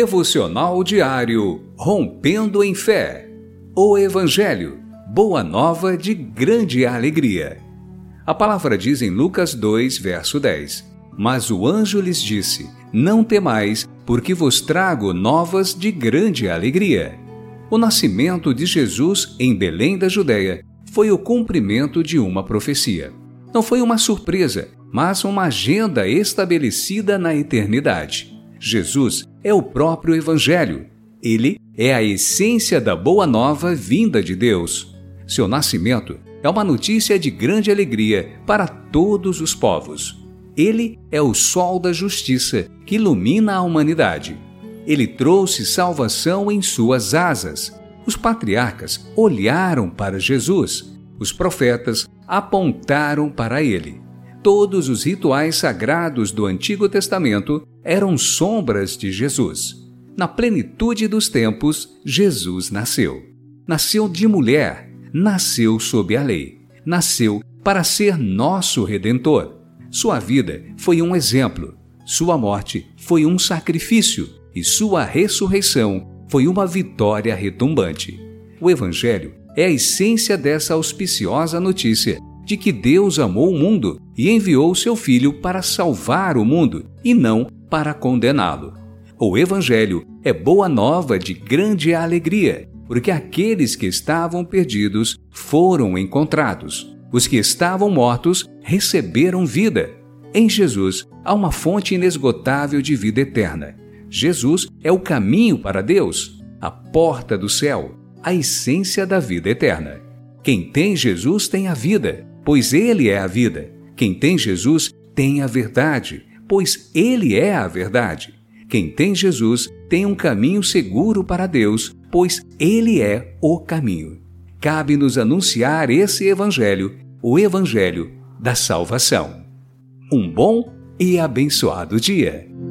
Devocional diário Rompendo em Fé. O Evangelho, boa nova de grande alegria. A palavra diz em Lucas 2, verso 10: Mas o anjo lhes disse: Não temais, porque vos trago novas de grande alegria. O nascimento de Jesus em Belém da Judeia foi o cumprimento de uma profecia. Não foi uma surpresa, mas uma agenda estabelecida na eternidade. Jesus é o próprio Evangelho. Ele é a essência da boa nova vinda de Deus. Seu nascimento é uma notícia de grande alegria para todos os povos. Ele é o sol da justiça que ilumina a humanidade. Ele trouxe salvação em suas asas. Os patriarcas olharam para Jesus. Os profetas apontaram para ele. Todos os rituais sagrados do Antigo Testamento eram sombras de Jesus. Na plenitude dos tempos, Jesus nasceu. Nasceu de mulher, nasceu sob a lei. Nasceu para ser nosso Redentor. Sua vida foi um exemplo. Sua morte foi um sacrifício. E sua ressurreição foi uma vitória retumbante. O Evangelho é a essência dessa auspiciosa notícia de que Deus amou o mundo e enviou seu Filho para salvar o mundo e não para condená-lo. O Evangelho é boa nova de grande alegria, porque aqueles que estavam perdidos foram encontrados. Os que estavam mortos receberam vida. Em Jesus há uma fonte inesgotável de vida eterna. Jesus é o caminho para Deus, a porta do céu, a essência da vida eterna. Quem tem Jesus tem a vida, pois Ele é a vida. Quem tem Jesus tem a verdade, pois Ele é a verdade. Quem tem Jesus tem um caminho seguro para Deus, pois Ele é o caminho. Cabe-nos anunciar esse Evangelho, o Evangelho da salvação. Um bom e abençoado dia.